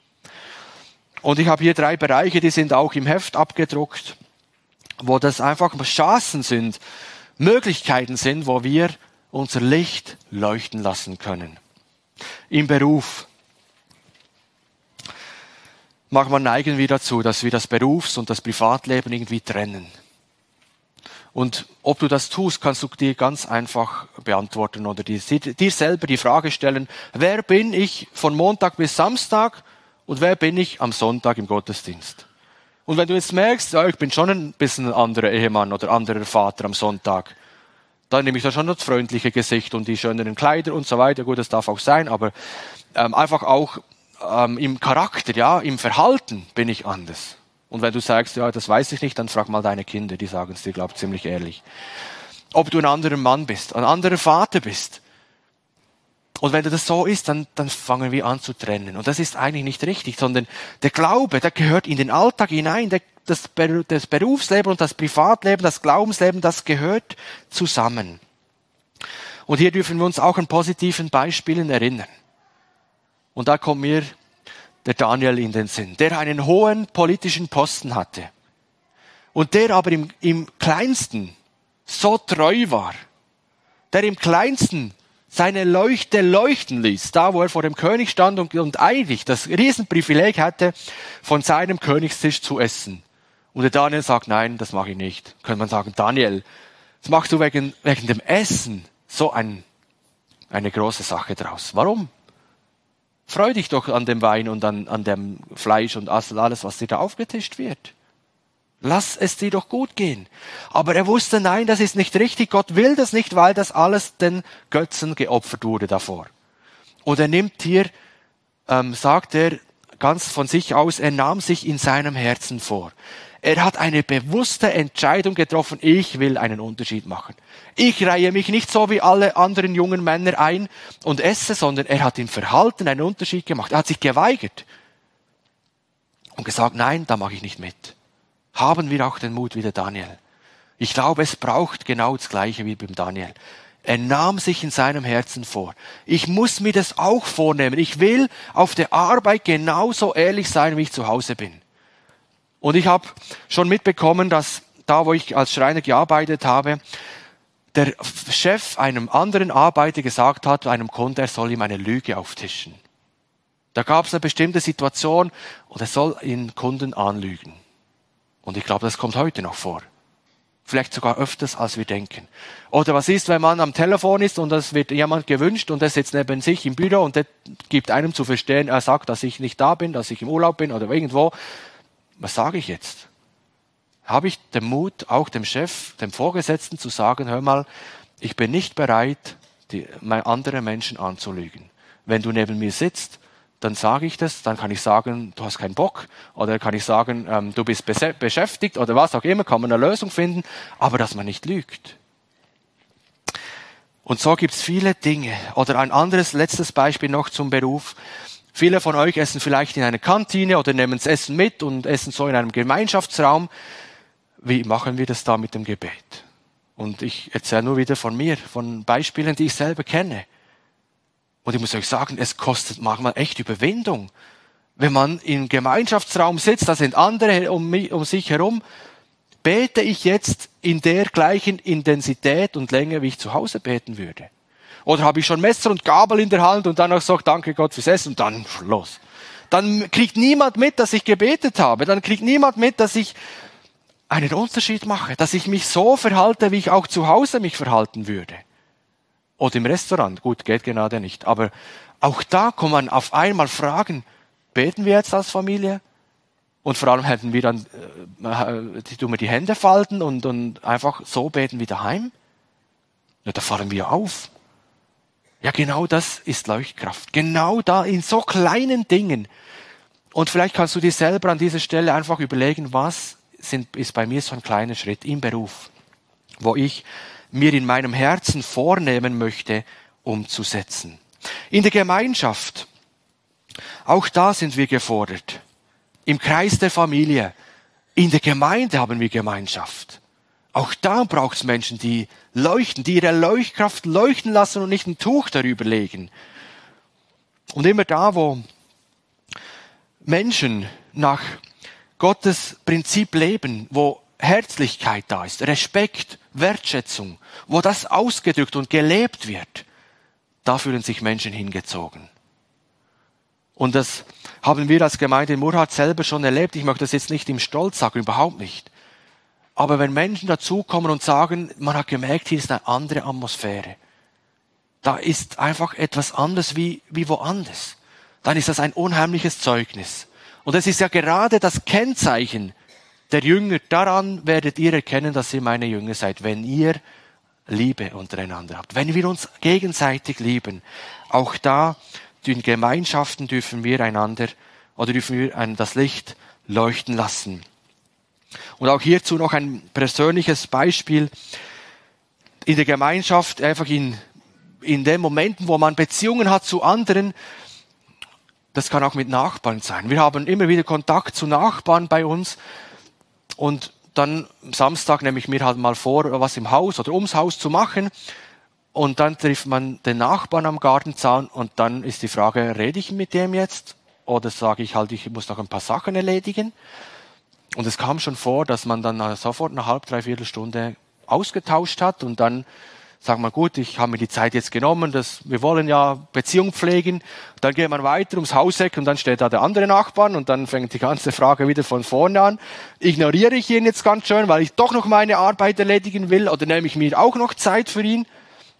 Und ich habe hier 3 Bereiche, die sind auch im Heft abgedruckt, wo das einfach Chancen sind, Möglichkeiten sind, wo wir unser Licht leuchten lassen können. Im Beruf. Manchmal neigen wir dazu, dass wir das Berufs- und das Privatleben irgendwie trennen. Und ob du das tust, kannst du dir ganz einfach beantworten oder dir selber die Frage stellen, wer bin ich von Montag bis Samstag und wer bin ich am Sonntag im Gottesdienst? Und wenn du jetzt merkst, ja, ich bin schon ein bisschen ein anderer Ehemann oder anderer Vater am Sonntag, dann nehme ich da schon das freundliche Gesicht und die schöneren Kleider und so weiter. Gut, das darf auch sein, aber einfach auch im Charakter, ja, im Verhalten bin ich anders. Und wenn du sagst, ja, das weiß ich nicht, dann frag mal deine Kinder, die sagen es dir, glaube ich, ziemlich ehrlich. Ob du ein anderer Mann bist, ein anderer Vater bist. Und wenn das so ist, dann fangen wir an zu trennen. Und das ist eigentlich nicht richtig, sondern der Glaube, der gehört in den Alltag hinein. Das Berufsleben und das Privatleben, das Glaubensleben, das gehört zusammen. Und hier dürfen wir uns auch an positiven Beispielen erinnern. Und da kommt mir der Daniel in den Sinn, der einen hohen politischen Posten hatte und der aber im Kleinsten so treu war, der im Kleinsten seine Leuchte leuchten ließ, da wo er vor dem König stand und eigentlich das Riesenprivileg hatte, von seinem Königstisch zu essen. Und der Daniel sagt, nein, das mache ich nicht. Könnte man sagen, Daniel, das machst du wegen dem Essen so eine große Sache draus. Warum? Freu dich doch an dem Wein und an dem Fleisch und alles, was dir da aufgetischt wird. Lass es dir doch gut gehen. Aber er wusste, nein, das ist nicht richtig. Gott will das nicht, weil das alles den Götzen geopfert wurde davor. Und er nimmt hier, sagt er ganz von sich aus, er nahm sich in seinem Herzen vor. Er hat eine bewusste Entscheidung getroffen, ich will einen Unterschied machen. Ich reihe mich nicht so wie alle anderen jungen Männer ein und esse, sondern er hat im Verhalten einen Unterschied gemacht. Er hat sich geweigert und gesagt, nein, da mache ich nicht mit. Haben wir auch den Mut wie der Daniel. Ich glaube, es braucht genau das Gleiche wie beim Daniel. Er nahm sich in seinem Herzen vor. Ich muss mir das auch vornehmen. Ich will auf der Arbeit genauso ehrlich sein, wie ich zu Hause bin. Und ich habe schon mitbekommen, dass da, wo ich als Schreiner gearbeitet habe, der Chef einem anderen Arbeiter gesagt hat, einem Kunden, er soll ihm eine Lüge auftischen. Da gab es eine bestimmte Situation und er soll den Kunden anlügen. Und ich glaube, das kommt heute noch vor. Vielleicht sogar öfters, als wir denken. Oder was ist, wenn man am Telefon ist und es wird jemand gewünscht und er sitzt neben sich im Büro und der gibt einem zu verstehen, er sagt, dass ich nicht da bin, dass ich im Urlaub bin oder irgendwo. Was sage ich jetzt? Habe ich den Mut, auch dem Chef, dem Vorgesetzten zu sagen, hör mal, ich bin nicht bereit, andere Menschen anzulügen. Wenn du neben mir sitzt, dann sage ich das, dann kann ich sagen, du hast keinen Bock, oder kann ich sagen, du bist beschäftigt, oder was auch immer, kann man eine Lösung finden, aber dass man nicht lügt. Und so gibt's viele Dinge. Oder ein anderes, letztes Beispiel noch zum Beruf. Viele von euch essen vielleicht in einer Kantine oder nehmen das Essen mit und essen so in einem Gemeinschaftsraum. Wie machen wir das da mit dem Gebet? Und ich erzähle nur wieder von mir, von Beispielen, die ich selber kenne. Und ich muss euch sagen, es kostet manchmal echt Überwindung. Wenn man im Gemeinschaftsraum sitzt, da sind andere um sich herum, bete ich jetzt in der gleichen Intensität und Länge, wie ich zu Hause beten würde? Oder habe ich schon Messer und Gabel in der Hand und dann auch sage, danke Gott fürs Essen und dann los. Dann kriegt niemand mit, dass ich gebetet habe. Dann kriegt niemand mit, dass ich einen Unterschied mache, dass ich mich so verhalte, wie ich auch zu Hause mich verhalten würde. Oder im Restaurant, gut, geht gerade nicht. Aber auch da kann man auf einmal fragen, beten wir jetzt als Familie? Und vor allem hätten wir dann, tun wir die Hände falten und einfach so beten wie daheim? Ja, da fallen wir auf. Ja, genau das ist Leuchtkraft. Genau da in so kleinen Dingen. Und vielleicht kannst du dir selber an dieser Stelle einfach überlegen, ist bei mir so ein kleiner Schritt im Beruf, wo ich mir in meinem Herzen vornehmen möchte, umzusetzen. In der Gemeinschaft, auch da sind wir gefordert. Im Kreis der Familie, in der Gemeinde haben wir Gemeinschaft. Auch da braucht es Menschen, die leuchten, die ihre Leuchtkraft leuchten lassen und nicht ein Tuch darüber legen. Und immer da, wo Menschen nach Gottes Prinzip leben, wo Herzlichkeit da ist, Respekt, Wertschätzung, wo das ausgedrückt und gelebt wird, da fühlen sich Menschen hingezogen. Und das haben wir als Gemeinde in Murrhardt selber schon erlebt. Ich möchte das jetzt nicht im Stolz sagen, überhaupt nicht. Aber wenn Menschen dazukommen und sagen, man hat gemerkt, hier ist eine andere Atmosphäre, da ist einfach etwas anderes wie woanders, dann ist das ein unheimliches Zeugnis. Und es ist ja gerade das Kennzeichen der Jünger, daran werdet ihr erkennen, dass ihr meine Jünger seid, wenn ihr Liebe untereinander habt, wenn wir uns gegenseitig lieben. Auch da, in Gemeinschaften dürfen wir das Licht leuchten lassen. Und auch hierzu noch ein persönliches Beispiel. In der Gemeinschaft, einfach in den Momenten, wo man Beziehungen hat zu anderen, das kann auch mit Nachbarn sein. Wir haben immer wieder Kontakt zu Nachbarn bei uns und dann am Samstag nehme ich mir halt mal vor, was im Haus oder ums Haus zu machen. Und dann trifft man den Nachbarn am Gartenzaun und dann ist die Frage, rede ich mit dem jetzt? Oder sage ich halt, ich muss noch ein paar Sachen erledigen? Und es kam schon vor, dass man dann sofort eine halbe, dreiviertel Stunde ausgetauscht hat und dann sagt man, gut, ich habe mir die Zeit jetzt genommen, wir wollen ja Beziehung pflegen. Dann geht man weiter ums Hauseck und dann steht da der andere Nachbar und dann fängt die ganze Frage wieder von vorne an. Ignoriere ich ihn jetzt ganz schön, weil ich doch noch meine Arbeit erledigen will oder nehme ich mir auch noch Zeit für ihn?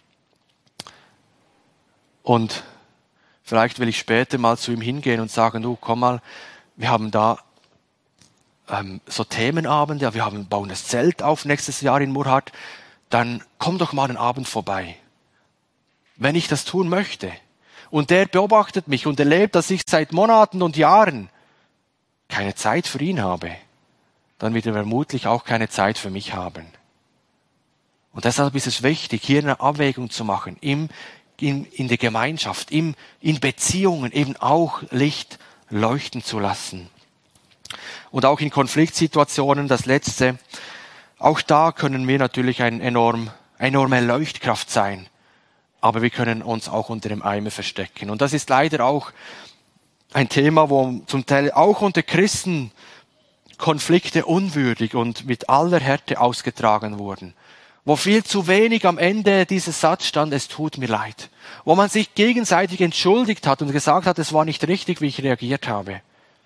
Und vielleicht will ich später mal zu ihm hingehen und sagen, du, komm mal, wir haben da so Themenabende, ja, wir bauen das Zelt auf nächstes Jahr in Murrhardt, dann komm doch mal einen Abend vorbei. Wenn ich das tun möchte. Und der beobachtet mich und erlebt, dass ich seit Monaten und Jahren keine Zeit für ihn habe, dann wird er vermutlich auch keine Zeit für mich haben. Und deshalb ist es wichtig, hier eine Abwägung zu machen, in der Gemeinschaft, in Beziehungen eben auch Licht leuchten zu lassen. Und auch in Konfliktsituationen, das Letzte, auch da können wir natürlich eine enorme Leuchtkraft sein. Aber wir können uns auch unter dem Eimer verstecken. Und das ist leider auch ein Thema, wo zum Teil auch unter Christen Konflikte unwürdig und mit aller Härte ausgetragen wurden. Wo viel zu wenig am Ende dieses Satz stand, es tut mir leid. Wo man sich gegenseitig entschuldigt hat und gesagt hat, es war nicht richtig, wie ich reagiert habe.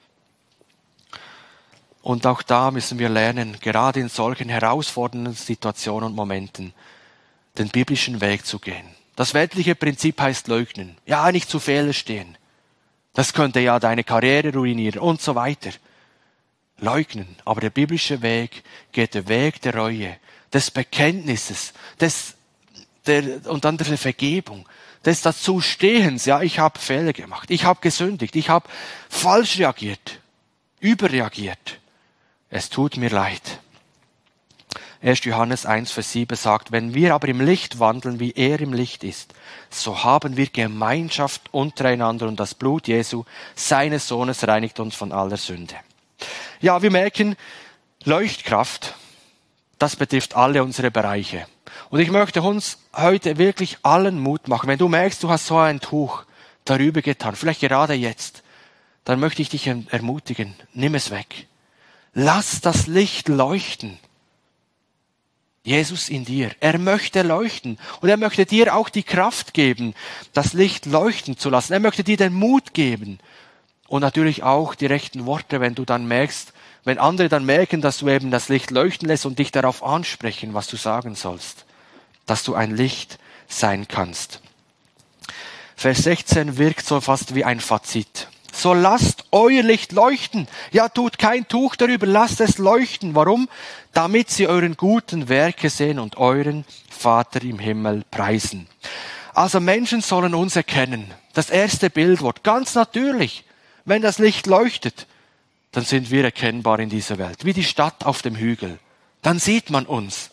Und auch da müssen wir lernen, gerade in solchen herausfordernden Situationen und Momenten, den biblischen Weg zu gehen. Das weltliche Prinzip heißt leugnen. Ja, nicht zu Fehler stehen. Das könnte ja deine Karriere ruinieren und so weiter. Leugnen. Aber der biblische Weg geht der Weg der Reue, des Bekenntnisses, und dann der Vergebung, des Dazustehens. Ja, ich habe Fehler gemacht, ich habe gesündigt, ich habe falsch reagiert, überreagiert. Es tut mir leid. 1. Johannes 1, Vers 7 sagt, wenn wir aber im Licht wandeln, wie er im Licht ist, so haben wir Gemeinschaft untereinander und das Blut Jesu, seines Sohnes, reinigt uns von aller Sünde. Ja, wir merken, Leuchtkraft, das betrifft alle unsere Bereiche. Und ich möchte uns heute wirklich allen Mut machen. Wenn du merkst, du hast so ein Tuch darüber getan, vielleicht gerade jetzt, dann möchte ich dich ermutigen, nimm es weg. Lass das Licht leuchten. Jesus in dir. Er möchte leuchten. Und er möchte dir auch die Kraft geben, das Licht leuchten zu lassen. Er möchte dir den Mut geben. Und natürlich auch die rechten Worte, wenn andere dann merken, dass du eben das Licht leuchten lässt und dich darauf ansprechen, was du sagen sollst. Dass du ein Licht sein kannst. Vers 16 wirkt so fast wie ein Fazit. So lasst euer Licht leuchten. Ja, tut kein Tuch darüber, lasst es leuchten. Warum? Damit sie euren guten Werke sehen und euren Vater im Himmel preisen. Also Menschen sollen uns erkennen. Das erste Bildwort, ganz natürlich. Wenn das Licht leuchtet, dann sind wir erkennbar in dieser Welt. Wie die Stadt auf dem Hügel. Dann sieht man uns.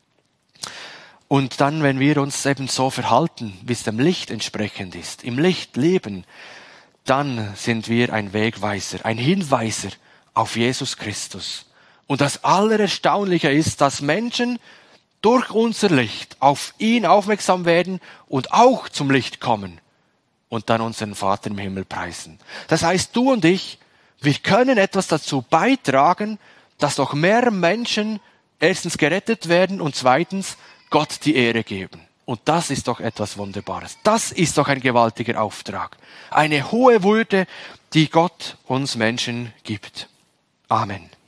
Und dann, wenn wir uns eben so verhalten, wie es dem Licht entsprechend ist, im Licht leben, dann sind wir ein Wegweiser, ein Hinweiser auf Jesus Christus. Und das Allererstaunliche ist, dass Menschen durch unser Licht auf ihn aufmerksam werden und auch zum Licht kommen und dann unseren Vater im Himmel preisen. Das heißt, du und ich, wir können etwas dazu beitragen, dass noch mehr Menschen erstens gerettet werden und zweitens Gott die Ehre geben. Und das ist doch etwas Wunderbares. Das ist doch ein gewaltiger Auftrag. Eine hohe Würde, die Gott uns Menschen gibt. Amen.